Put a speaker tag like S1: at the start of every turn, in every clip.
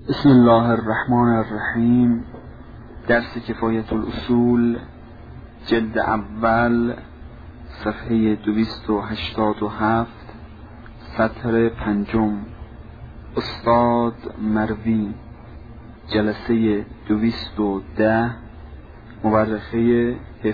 S1: بسم الله الرحمن الرحیم. درس کفایت الاصول، جلد اول، صفحه 287، سطر 5. استاد مروی، جلسه 210، مورخه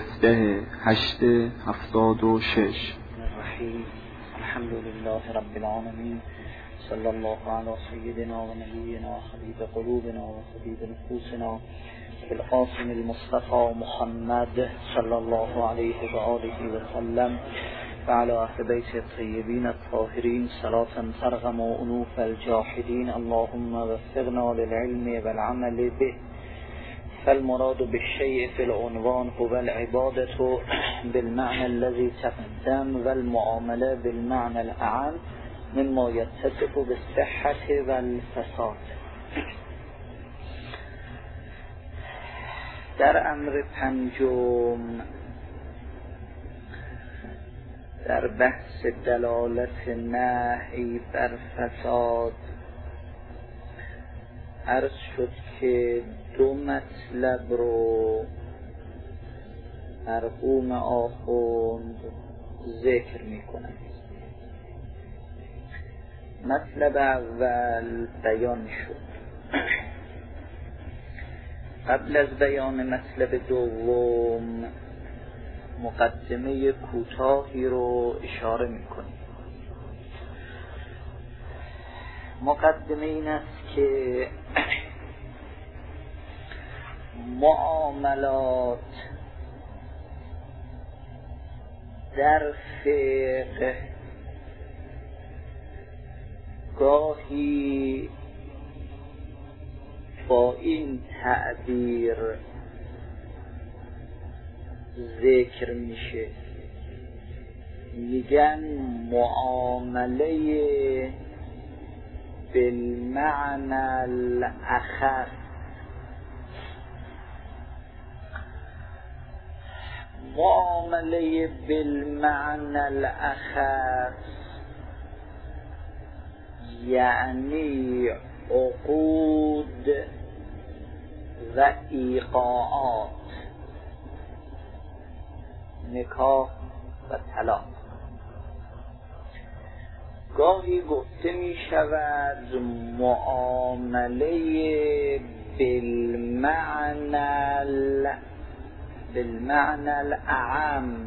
S1: 17/8/76.
S2: الحمد لله رب العالمين، صلى الله على سيدنا ونبينا وحبيب قلوبنا وحبيب نفوسنا القاسم المصطفى محمد صلى الله عليه وآله وسلم وعلى أهل بيت الطيبين الطاهرين صلاة ترغم أنوف الجاحدين. اللهم وفقنا للعلم والعمل به، فالمراد بالشيء في العنوان هو العبادة بالمعنى الذي تقدم، والمعاملة بالمعنى الأعم مما يتصف بالصحة والفساد. در امر پنجم، در بحث دلالت نهی بر فساد، عرض شد که دو مطلب رو مرحوم آخوند ذکر می کنند. مطلب اول بیان شد. قبل از بیان مطلب دوم مقدمه کوتاهی رو اشاره می کنیم. مقدمه این است که معاملات در فقه گاهی با این تعبیر ذکر میشه، میگن معامله بالمعنى الاخص. معامله بالمعنى الاخص یعنی عقود و ایقاعات، نکاح و طلاق. گاهی گفته می شود معامله بالمعنى الاعم.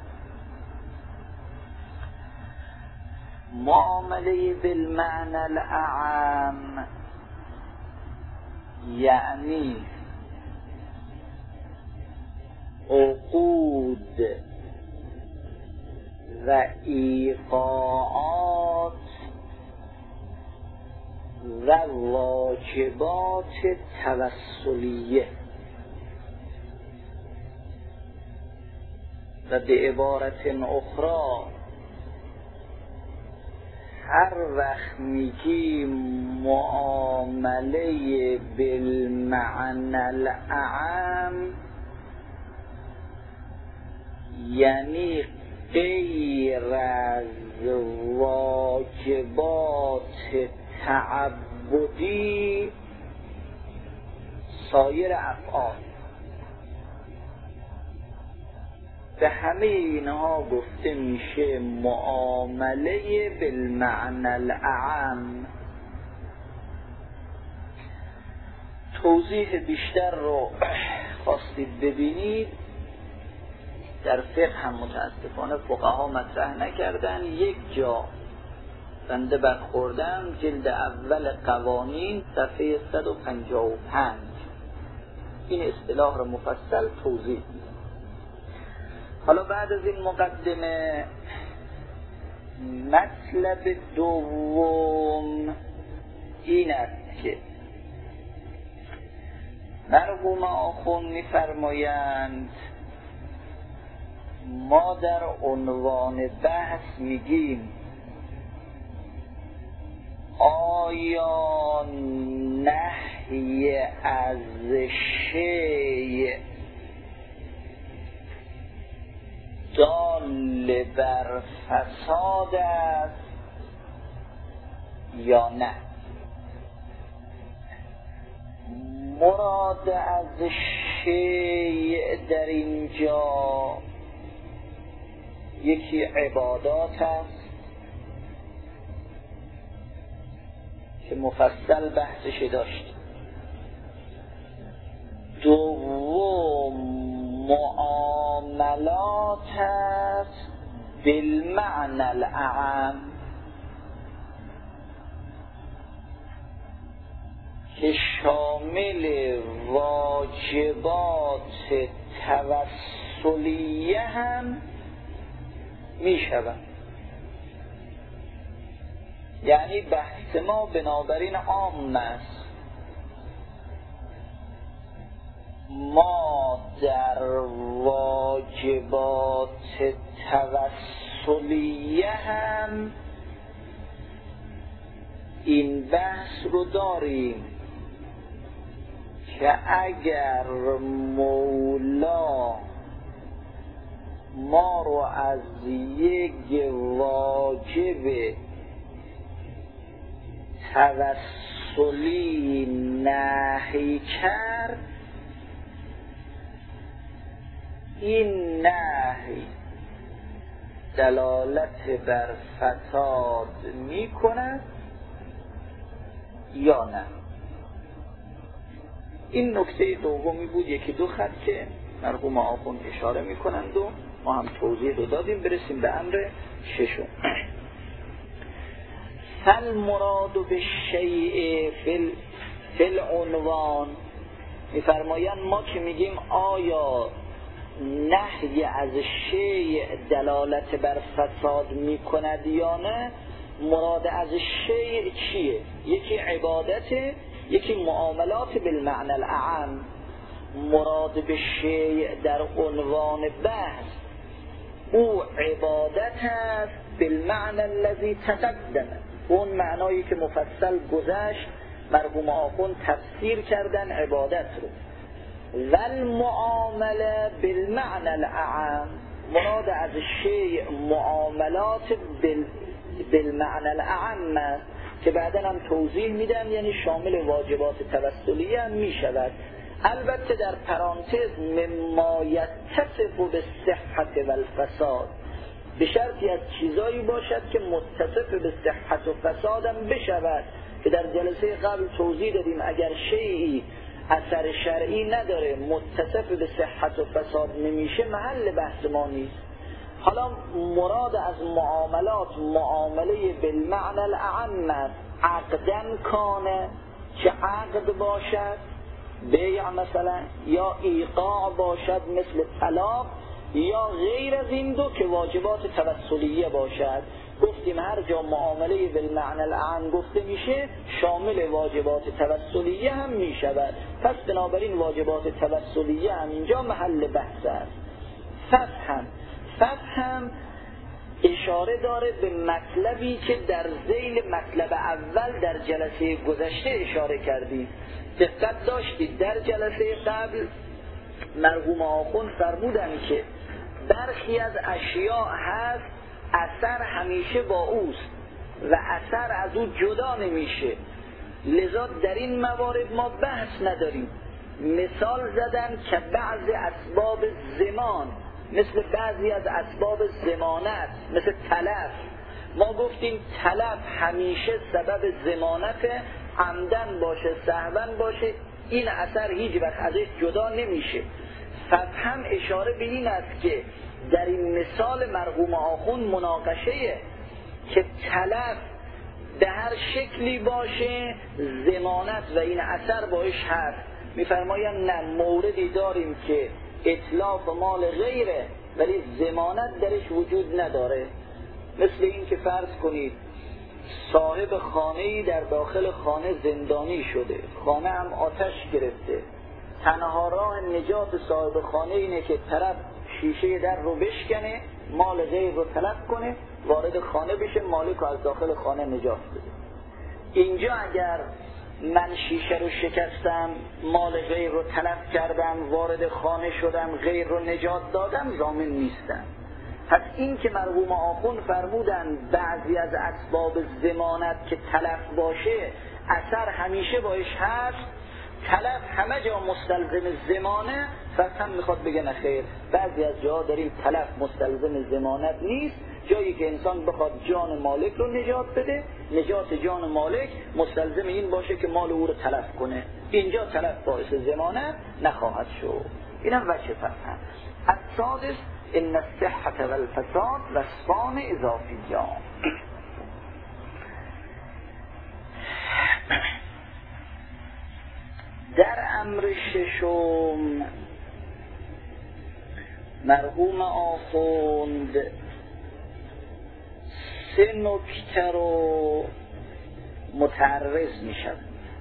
S2: معامله بالمعنى الاعم یعنی عقود و ایقاعات و واجبات توسلیه، و به عبارت اخرى هر وقت میگی معامله بالمعنى الاعم یعنی غیر از واجبات تعبدی سایر افعال. به همه اینها گفته میشه معامله بالمعنى الاعم. توضیح بیشتر رو خواستید ببینید، در فقه هم متاسفانه فقها مطرح نکردن. یک جا بنده برخوردم، جلد اول قوانین، صفحه 155، این اصطلاح رو مفصل توضیح میده. حالا بعد از این مقدمه، مطلب دوم این است که مرحوم آخوند می‌فرمایند ما در عنوان بحث میگیم آیا نهی از شیء دال بر فساد است یا نه. مراد از شیء در اینجا یکی عبادات است که مفصل بحثش داشت، دوم معاملات است بالمعنى الاعم که شامل واجبات توسلیه هم می شود. یعنی بحث ما بنابراین عام است، ما در واجبات توسلیه هم این بحث رو داریم که اگر مولا ما رو از یک واجب توسلی نهی کرد، این نهی دلالت بر فساد می کند یا نه. این نکته دومی بود، یکی دو خط که مرحوم آخوند اشاره می کنند و ما هم توضیح رو دادیم. برسیم به امر ششم. فالمراد بالشیء فی العنوان، میفرمایند ما که میگیم آیا نهی از شیء دلالت بر فساد میکند یا نه، مراد از شیء چیه؟ یکی عبادته، یکی معاملات بالمعنى الاعم. مراد به شیء در عنوان بحث او عبادت است بالمعنى الذي تقدم، اون معنایی که مفصل گذشت مرحوم آخوند تفسیر کردن عبادت رو. والمعامله بالمعنى الاعم، مراد از شیء معاملات بالمعنى الاعم که بعدا هم توضیح میدم، یعنی شامل واجبات توسلیه هم میشود. البته در پرانتز مما یتصف بالصحت والفساد، به شرطی از چیزایی باشد که متصف به صحت و فساد هم بشود، که در جلسه قبل توضیح دادیم اگر شیئی اثر شرعی نداره متصف به صحت و فساد نمیشه محل بحث ما نیست. حالا مراد از معاملات معامله بالمعنى الاعم است، عقدن کانه، چه عقد باشد بیع مثلا، یا ایقاع باشد مثل طلاق، یا غیر از این دو که واجبات توسلیه باشد. گفتیم هر جا معامله بالمعنى الاعم گفته میشه شامل واجبات توسلیه هم میشود، پس بنابراین واجبات توسلیه هم اینجا محل بحث است. فهم اشاره داره به مطلبی که در ذیل مطلب اول در جلسه گذشته اشاره کردیم. دقت داشتید در جلسه قبل مرحوم آخوند فرمودن که برخی از اشیاء هست اثر همیشه با اوست و اثر از او جدا نمیشه، لذا در این موارد ما بحث نداریم. مثال زدن که بعض اسباب زمان، مثل بعضی از اسباب ضمانت، مثل تلف. ما گفتیم تلف همیشه سبب ضمانت، عمدن باشه سهوا باشه، این اثر هیچ وقت ازش جدا نمیشه. فهم اشاره به این است که در این مثال مرحوم آخوند مناقشه که تلف به هر شکلی باشه ضمانت و این اثر باش هست. میفرمایند نه، موردی داریم که اتلاف مال غیره ولی ضمانت درش وجود نداره. مثل این که فرض کنید صاحب خانه‌ای در داخل خانه زندانی شده، خانه هم آتش گرفته، تنها راه نجات صاحب خانه اینه که طرف شیشه در رو بشکنه، مال غیر رو طلب کنه، وارد خانه بشه، مالک رو از داخل خانه نجات بده. اینجا اگر من شیشه رو شکستم، مال غیر رو طلب کردم، وارد خانه شدم، غیر رو نجات دادم، ضامن نیستم. پس این که مرحوم آخوند فرمودن بعضی از اسباب ضمانت که تلف باشه اثر همیشه باش هست، تلف همه جا مستلزم زمانه، پس هم میخواد بگه نخیر. بعضی از جاها داریم تلف مستلزم زمانت نیست، جایی که انسان بخواد جان مالک رو نجات بده، نجات جان مالک مستلزم این باشه که مال او رو تلف کنه. اینجا تلف باعث زمانه نخواهد شد. اینم وجه فهم. السادس ان الصحة والفساد وصفان اضافیان. در امر ششم مرحوم آخوند 3 نکته رو متعرض می شود.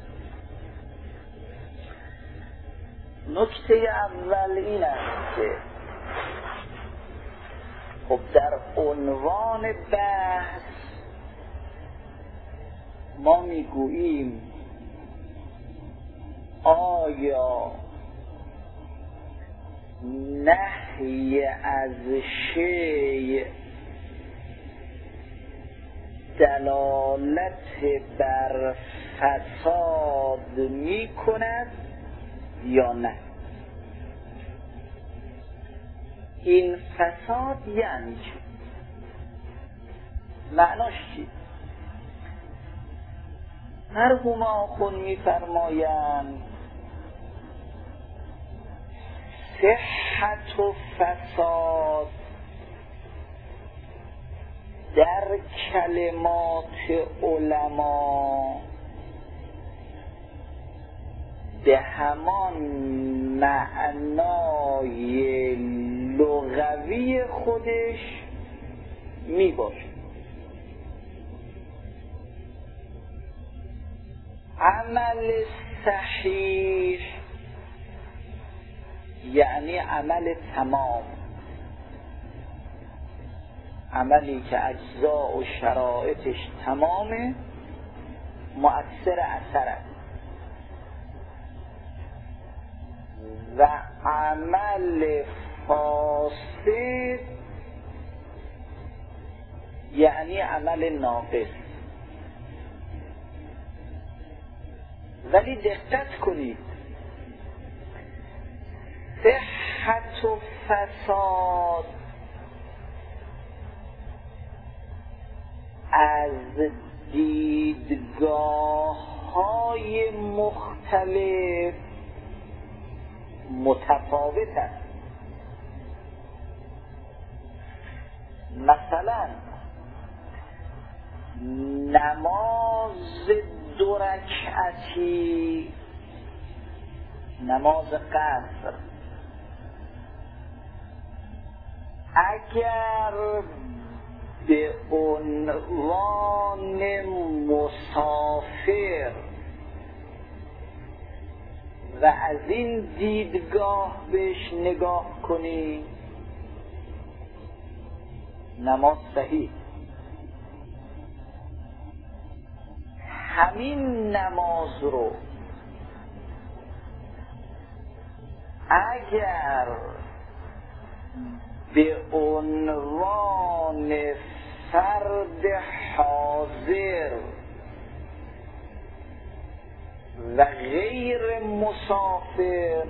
S2: نکته اول این است که خب در عنوان بحث ما میگوییم آیا نهی از شیء دلالت بر فساد می کند یا نه؟ این فساد یعنی چی؟ معناش چی؟ مرحوم آخوند می فرمایند صحت و فساد در کلمات علما به همان معنای لغوی خودش می باشه. عمل صحیح یعنی عمل تمام، عملی که اجزا و شرایطش تمامه، مؤثر اثر است. و عمل فاسد یعنی عمل ناقص. ولی دقت کنید، صحت و فساد از دیدگاه‌های مختلف متفاوت است. مثلا نماز 2 رکعتی، نماز قصر، اگر به عنوان مسافر و از این دیدگاه بهش نگاه کنی، نماز صحیح. همین نماز رو اگر به عنوان فرد حاضر و غیر مسافر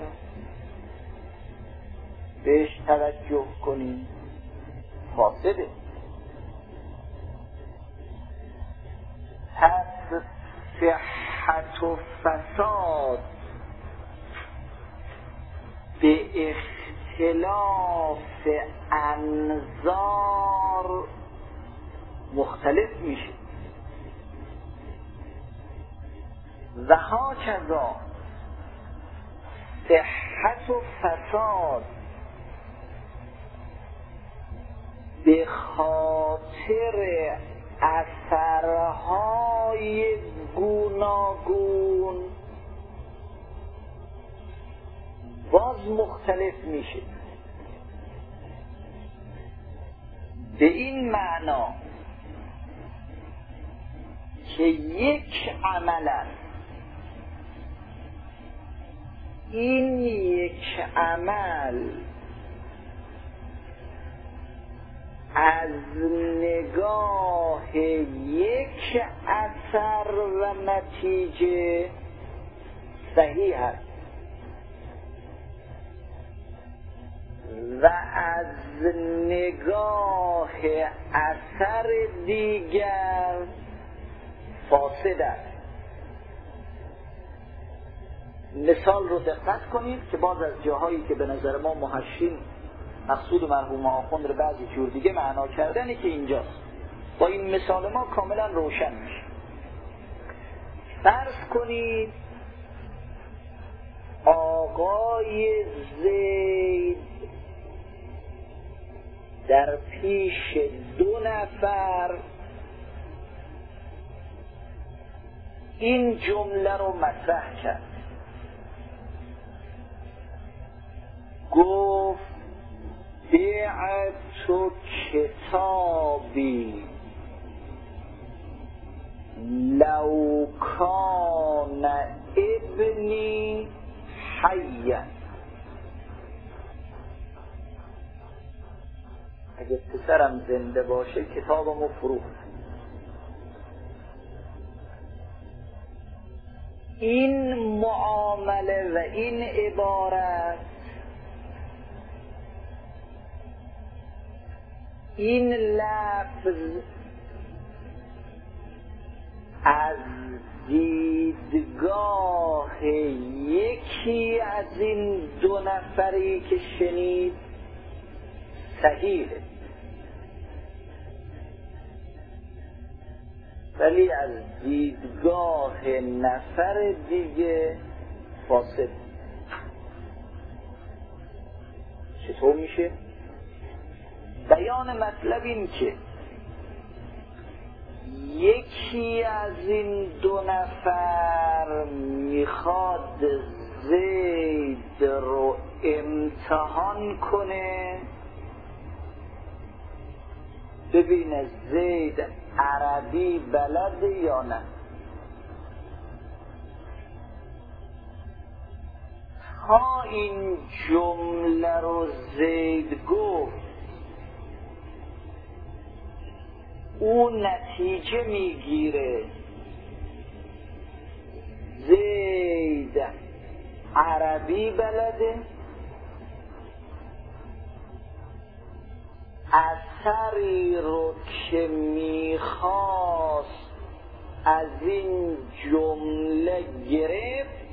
S2: بهش توجه کنی، فاسده. پس صحت و فساد به اختلاف انظار مختلف میشه. و هاکذا صحت و فساد به خاطر اثرهای گوناگون باز مختلف میشه. به این معنا که یک عمل است، این یک عمل از نگاه یک اثر و نتیجه صحیح است و از نگاه اثر دیگر فاسد است. مثال رو دقت کنید که باز از جاهایی که به نظر ما محشین مقصود مرحوم آخوند رو بعضی جور دیگه معنا کردنه که اینجاست. با این مثال ما کاملا روشن میشه. فرض کنید آقای زید در پیش 2 نفر این جمله رو مطرح کرد، گفت بعت کتابی لو کان ابنی حیا. اگه پسرم زنده باشه کتابمو فروخت. این معامله و این عبارت، این لفظ از دیدگاه یکی از این 2 نفری که شنید صحیحه، ولی از دیدگاه نفر دیگه فاسد. چطور میشه؟ بیان مطلب این که یکی از این 2 نفر میخواد زید رو امتحان کنه، ببینه زید عربی بلده یا نه. تا این جمله رو زید گفت او نتیجه میگیره زید عربی بلده، اثری رو که میخواست از این جمله گرفت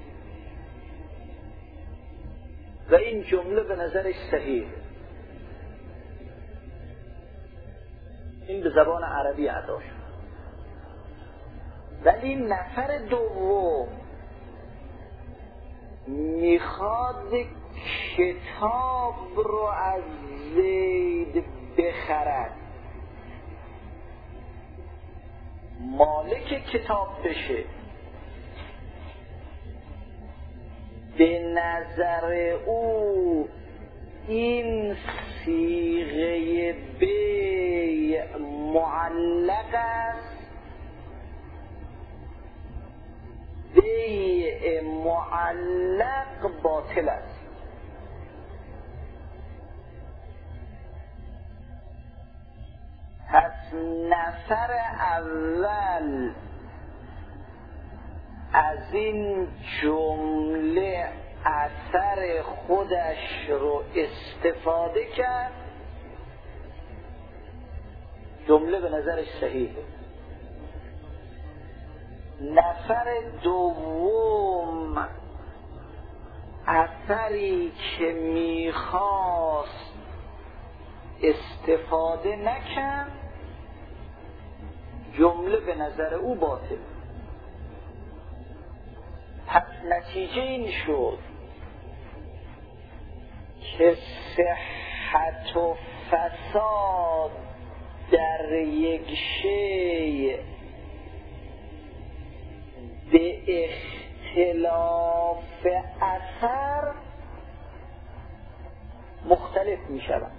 S2: و این جمله به نظرش صحیح، این به زبان عربی ادا شد. ولی نفر دوم میخواد کتاب رو از زید بخرد، مالک کتاب بشه. به نظر او این صیغه بیع معلق است، بیع معلق باطل است. پس نفر اول از این جمله اثر خودش رو استفاده کرد، جمله به نظرش صحیحه. نفر دوم اثری که میخواست استفاده نکرد، جمله به نظر او باطل. پس نتیجه این شد که صحت و فساد در یک شیء به اختلاف اثر مختلف می شود.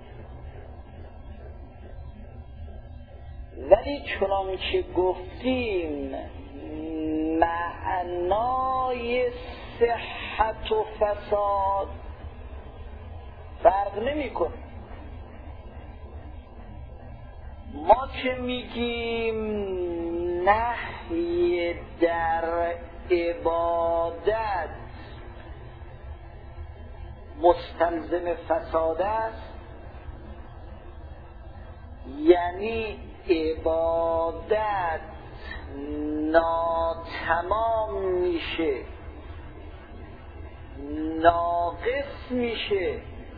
S2: ولی چنان که گفتیم معنای صحت و فساد فرق نمی کنه. ما که میگیم نهی در عبادات مستلزم فساد است، یعنی عبادت ناتمام میشه، ناقص میشه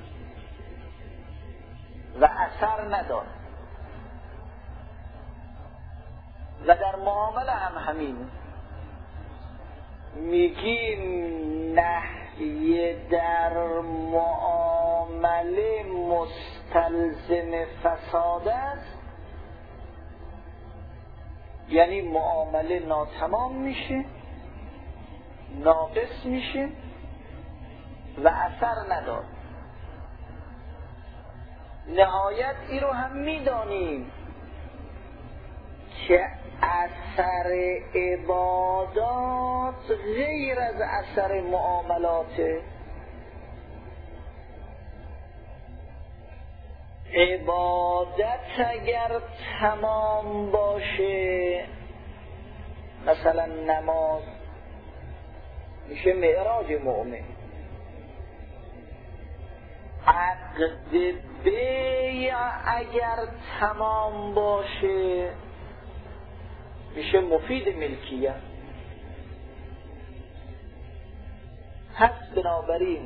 S2: و اثر نداره. و در معامله هم همین میگیم نهی در معامله مستلزم فساد است، یعنی معامله ناتمام میشه، ناقص میشه و اثر نداره. نهایت ای رو هم میدانیم که اثر عبادات غیر از اثر معاملاته. عبادت اگر تمام باشه، مثلا نماز، میشه معراج مؤمن. عقد بیع اگر تمام باشه، میشه مفید ملکیت. پس بنابراین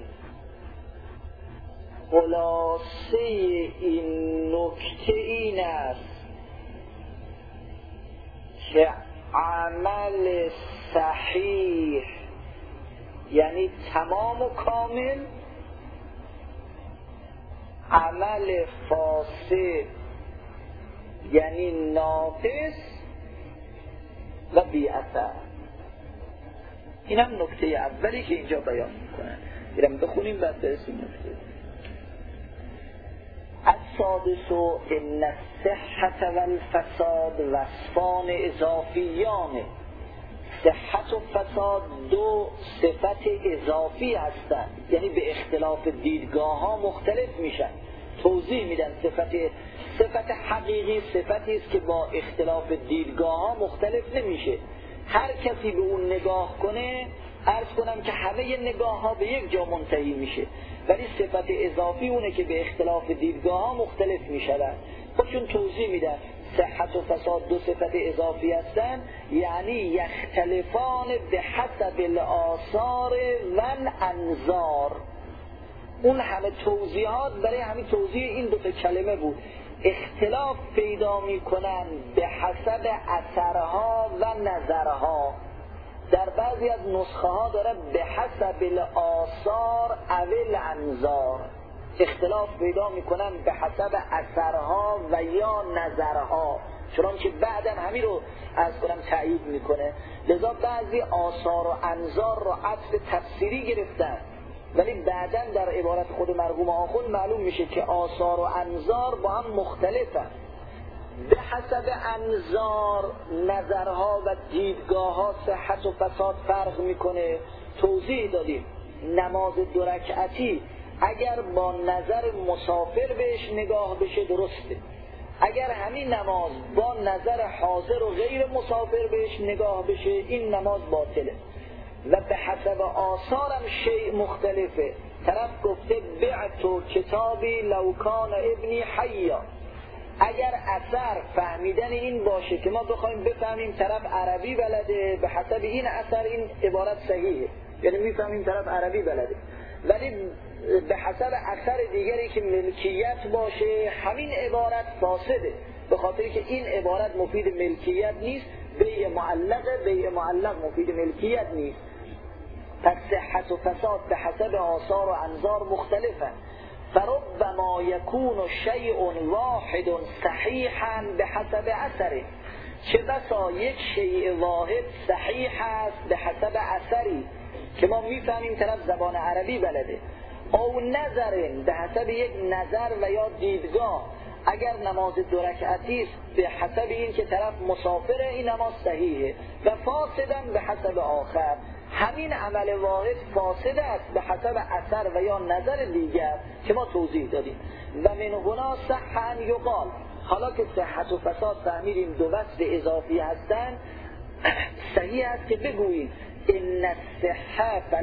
S2: خلاصه این نکته این است که عمل صحیح یعنی تمام و کامل، عمل فاسد یعنی ناقص و بی اثر. این هم نکته اولی که اینجا بیان میکنه. بریم بخونیم بعد برسیم نکته. السادس ان الصحة والفساد وصفان اضافیان. صحت و فساد دو صفت اضافی هستند، یعنی به اختلاف دیدگاه ها مختلف میشن. توضیح میدن صفت حقیقی صفتی است که با اختلاف دیدگاه ها مختلف نمیشه. هر کسی به اون نگاه کنه، عرض کنم که همه نگاه ها به یک جا منتهی میشه، ولی صفت اضافی اونه که به اختلاف دیدگاه ها مختلف میشن. خودشون توضیح میدن صحت و فساد دو صفت اضافی هستن، یعنی یختلفان به حسب الآثار و الانظار. اون همه توضیحات برای همین توضیح این دو تا کلمه بود. اختلاف پیدا میکنن به حسب اثرها و نظرها. در بعضی از نسخه ها داره به حسب الآثار او الانظار. اختلاف پیدا میکنن به حسب اثرها و یا نظرها، چنانچه بعداً همین رو از کنم تأیید میکنه. لذا بعضی آثار و انظار رو عطف تفسیری گرفتن، ولی بعداً در عبارت خود مرحوم آخوند معلوم میشه که آثار و انظار با هم مختلفن. به حسب انظار نظرها و دیدگاه ها صحت و فساد فرق میکنه. توضیح دادیم نماز دو رکعتی اگر با نظر مسافر بهش نگاه بشه درسته، اگر همین نماز با نظر حاضر و غیر مسافر بهش نگاه بشه این نماز باطله. و به حسب آثارم شیء مختلفه. طرف گفته بعتو کتابی لو کان ابنی حیا، اگر اثر فهمیدن این باشه که ما بخوایم بفهمیم طرف عربی بلده، به حسب این اثر این عبارت صحیحه، یعنی میفهمیم طرف عربی بلده. ولی به حسب اثر دیگری که ملکیت باشه همین عبارت فاسده، به خاطری که این عبارت مفید ملکیت نیست، بیع معلقه، بیع معلق مفید ملکیت نیست. پس صحت و فساد به حسب آثار و انظار مختلفن. فربما یکون شیء واحد صحیحا به حسب اثره، چه بسا یک شیء واحد صحیح است به حسب اثری که ما میفهمیم طرف زبان عربی بلده، او نظرن به حسب یک نظر و یا دیدگاه. اگر نماز دو رکعتی است به حسب این که طرف مسافره این نماز صحیحه، و فاسدن به حسب آخر. همین عمل واحد فاسد است به حسب اثر و یا نظر دیگر که ما توضیح دادیم. و من هنا صح ان یقال، حالا که صحت و فساد فهمیدیم دو وصف اضافی هستن، صحیح است که بگوییم ان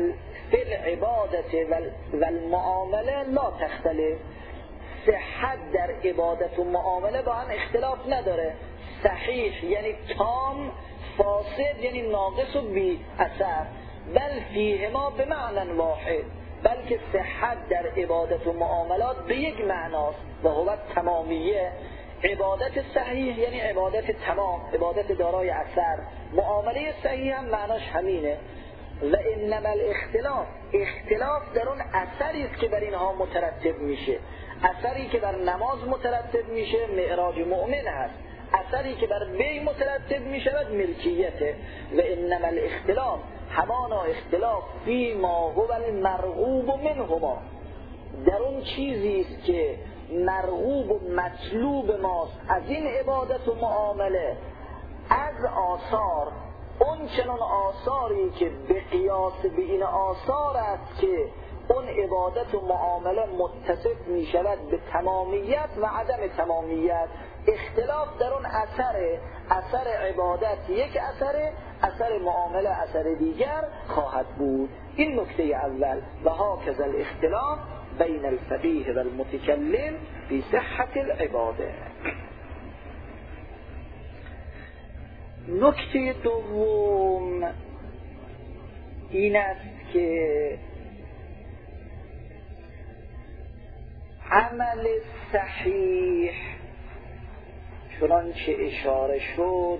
S2: فی العبادت و المعامله لا تختلف. صحت در عبادت و معامله با هم اختلاف نداره. صحیح یعنی تام، فاسد یعنی ناقص و بی اثر. بل فیهما به معنی واحد، بلکه صحت در عبادت و معاملات به یک معناست و هو تمامیه. عبادت صحیح یعنی عبادت تمام، عبادت دارای اثر. معامله صحیح هم معناش همینه. و انما الاختلاف، اختلاف در اون اثری است که بر اینها مترتب میشه. اثری که بر نماز مترتب میشه معراج مؤمن هست، اثری که بر بی مترتب میشود ملکیته. و انما الاختلاف، همانا اختلاف فی ما هو المرغوب منهما، در اون چیزی است که مرغوب و مطلوب ماست از این عبادت و معامله، از آثار، اون چنان آثاری که به قیاس به این آثار است که اون عبادت و معامله متصف می شود به تمامیت و عدم تمامیت. اختلاف در اون اثر عبادت یک اثر، اثر معامله اثر دیگر خواهد بود. این نکته اول. و هاکذا الاختلاف بین الفقیه و المتکلم فی صحت العباده. نکته دوم این است که عمل صحیح چنانچه اشاره شد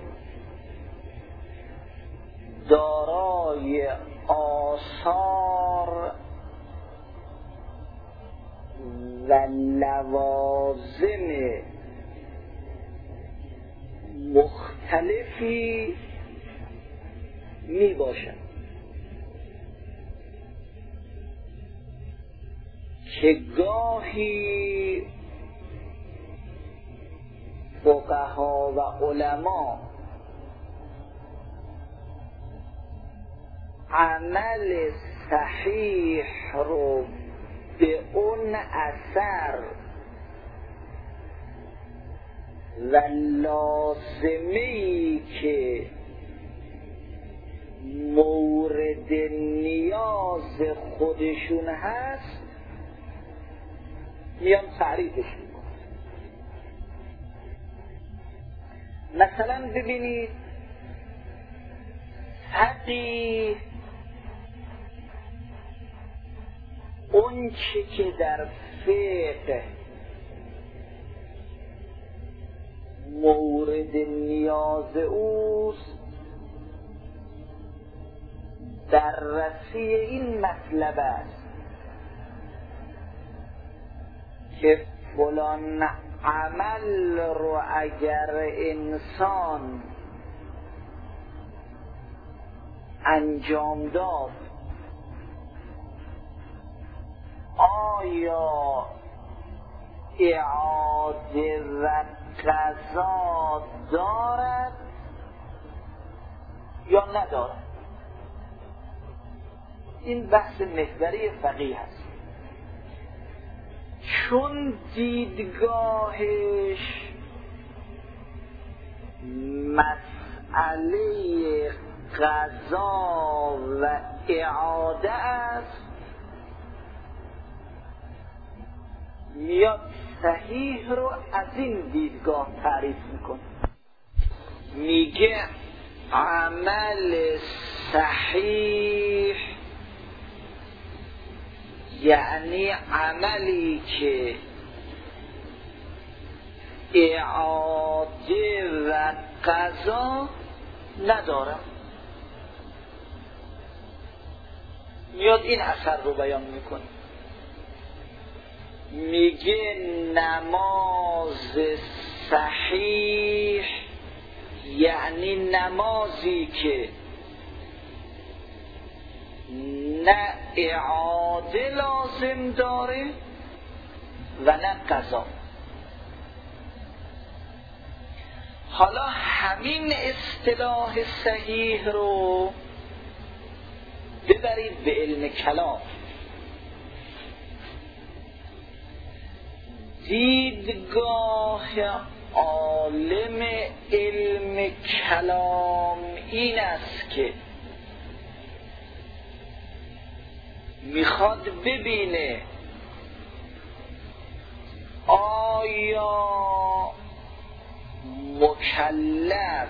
S2: دارای آثار و لوازم مختلفی می باشد که گاهی فقها و علما عمل صحیح رو به اون اثر و لازمه‌ای که مورد نیاز خودشون هست میان تعریفش میکنن. مثلا ببینید فقیه اون چی که در فقه مورد نیاز اوست بررسی این مطلب است که فلان عمل رو اگر انسان انجام داد آیا اعاده و قضا دارد یا ندارد؟ این بحث محوری فقیه است. چون دیدگاهش مسئله قضا و اعاده است میاد صحیح رو از این دیدگاه تعریف میکنه. میگه عمل صحیح یعنی عملی که اعاده و قضا نداره. میاد این اثر رو بیان میکنه. میگه نماز صحیح یعنی نمازی که نه اعاده لازم داره و نه قضا. حالا همین اصطلاح صحیح رو ببرید به علم کلام. دیدگاه عالم علم کلام این است که میخواد ببینه آیا مکلف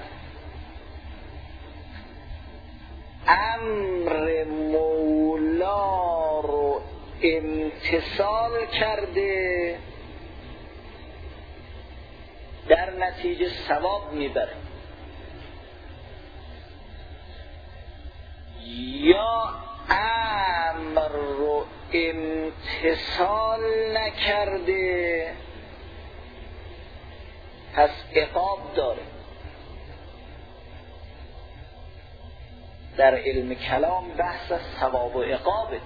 S2: امر مولا رو امتثال کرده، در نتیجه ثواب میبره، یا امر رو امتثال نکرده پس عقاب داره. در علم کلام بحث از ثواب و عقابه.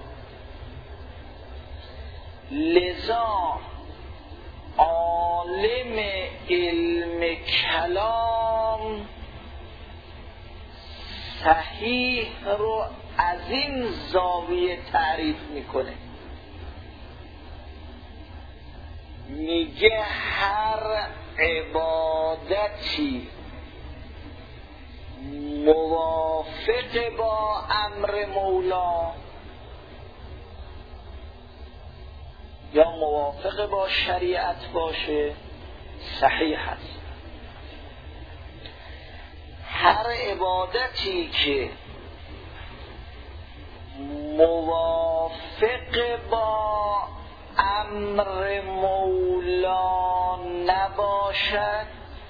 S2: لذا عالم علم کلام صحیح رو از این زاویه تعریف میکنه، میگه هر عبادتی موافق با امر مولا یا موافق با شریعت باشه صحیح است. هر عبادتی که موافق با امر مولا نباشد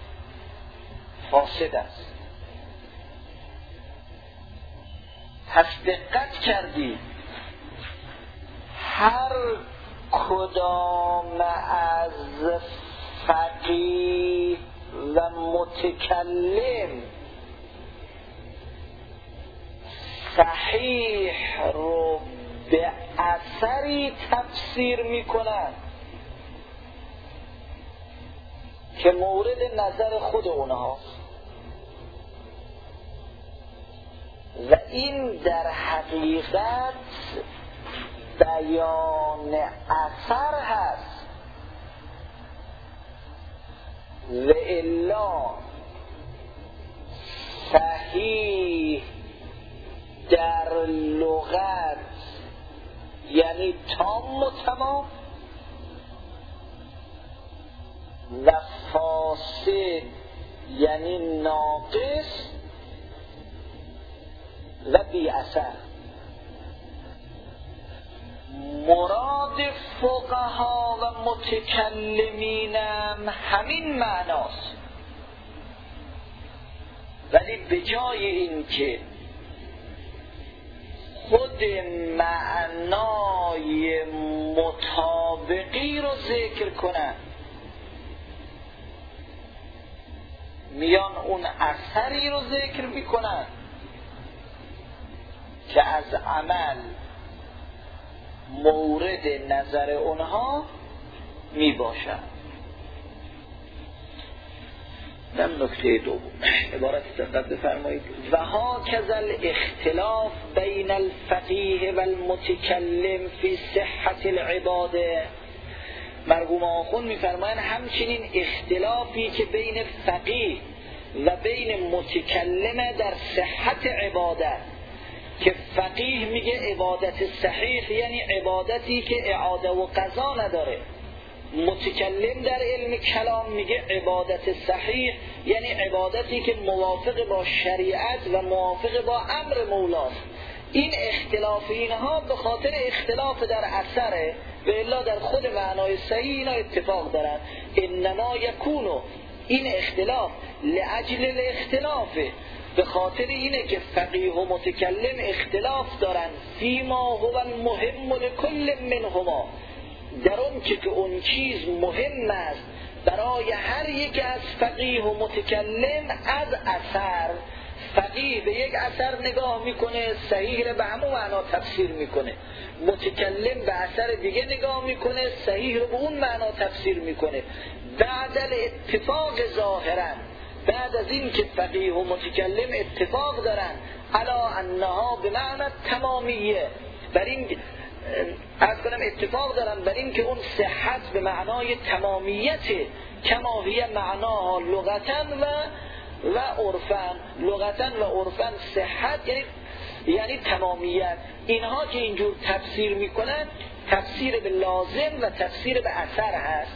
S2: فاسد است. پس دقت کردی هر کدام از فقیه و متکلم صحیح رو به اثری تفسیر میکنن که مورد نظر خود اونهاست و این در حقیقت بیان اثر هست و الا صحیح در لغت یعنی تام و تمام و فاسد یعنی ناقص و بی اثر. مراد فقها و متکلمینم همین معناست، ولی به جای این که خود معنای مطابقی رو ذکر کنن میان اون اثری رو ذکر میکنن که از عمل مورد نظر اونها می باشد. من نکته دوم عبارت دقت بفرمایید. و هاکذا الاختلاف بین الفقیه و المتکلم فی صحت العباده. مرحوم آخوند میفرمایند همچنین اختلافی که بین فقیه و بین متکلم در صحت عبادت، که فقیه میگه عبادت صحیح یعنی عبادتی که اعاده و قضا نداره، متکلم در علم کلام میگه عبادت صحیح یعنی عبادتی که موافق با شریعت و موافق با امر مولاست. این اختلاف اینها به خاطر اختلاف در اثره و الا در خود معنای صحیح اینا اتفاق دارن. انما یکونو، این اختلاف لاجل الاختلافه، به خاطر اینه که فقیه و متکلم اختلاف دارن فیما هو المهم لکل منهما، در اون که اون چیز مهم است برای هر یک از فقیه و متکلم از اثر. فقیه به یک اثر نگاه میکنه صحیح رو به همون معنا تفسیر میکنه، متکلم به اثر دیگه نگاه میکنه صحیح رو به اون معنا تفسیر میکنه. بعد اتفاق ظاهرا بعد از این که فقیه و متکلم اتفاق دارن علا انها به معنی تمامیه، بر این اتفاق دارن بر این که اون صحت به معنای تمامیته، کما هی معناها لغتن و عرفن. لغتن و عرفن صحت یعنی تمامیت. اینها که اینجور تفسیر میکنن تفسیر به لازم و تفسیر به اثر هست.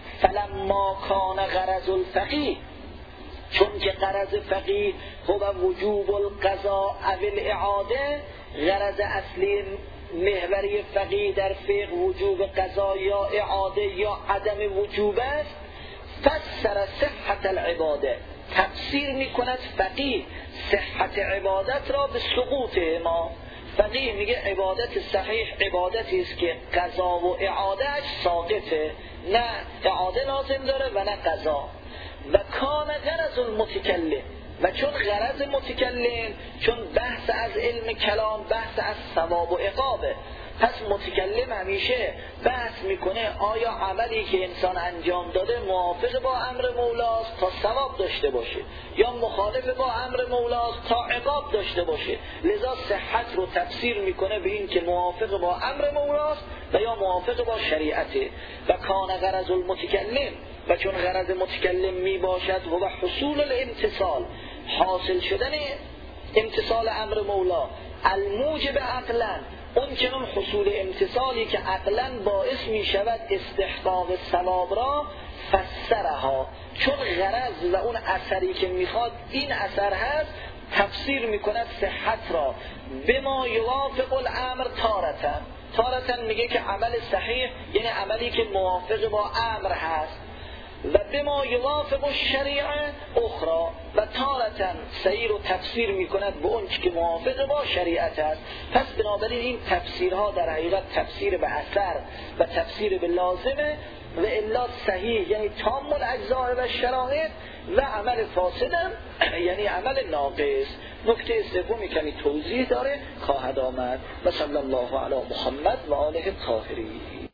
S2: فلما کان غرض الفقیه، چون که غرض فقیه هو وجوب القضاء او الاعاده، غرض اصلی محوری فقیه در فقه وجوب قضا یا اعاده یا عدم وجوب است. فسر صحت العباده، تفسیر میکند فقیه صحت عبادت را به سقوط ما. فقیه میگه عبادت صحیح عبادتی است که قضا و اعادهش ساقطه، نه اعاده لازم داره و نه قضا. و کان غرض المتکلم، و چون غرض متکلم، چون بحث از علم کلام بحث از ثواب و عقابه، پس متکلم همیشه بحث میکنه آیا عملی که انسان انجام داده موافق با امر مولاست تا ثواب داشته باشه یا مخالف با امر مولاست تا عقاب داشته باشه. لذا صحت رو تفسیر میکنه به این که موافق با امر مولاست و یا موافق با شریعته. و کان غرض المتکلم، و چون غرض متکلم می باشد و حصول الامتصال، حاصل شدن امتصال امر مولا، الموجب عقلا، اون چنون حصول امتصالی که عقلا باعث می شود استحقاق ثواب را، فسرها، چون غرض و اون اثری که میخواد این اثر هست، تفسیر میکند صحت را به ما یوافق الامر تارتن میگه که عمل صحیح یعنی عملی که موافق با امر هست، و به ما یوافق الشریعه اخرى، و تارتن سعی رو تفسیر میکند به اون که موافق با شریعت است. پس بنابراین این تفسیرها در حقیقت تفسیر به اثر و تفسیر به لازمه، و الا صحیح یعنی تام الاجزاء و شرایط، و عمل فاسدم یعنی عمل ناقص. نکته سومی کمی توضیح داره خواهد آمد. و صلی الله علی محمد و آله الطاهرین.